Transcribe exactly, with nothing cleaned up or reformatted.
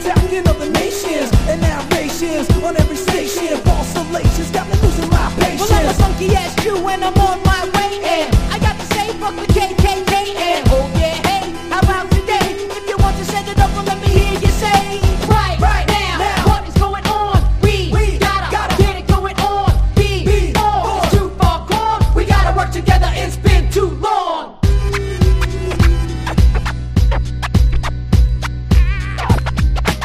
stallion of the nations, and narrations on every station. False salacious got me losing my patience. Well, I'm a funky ass Jew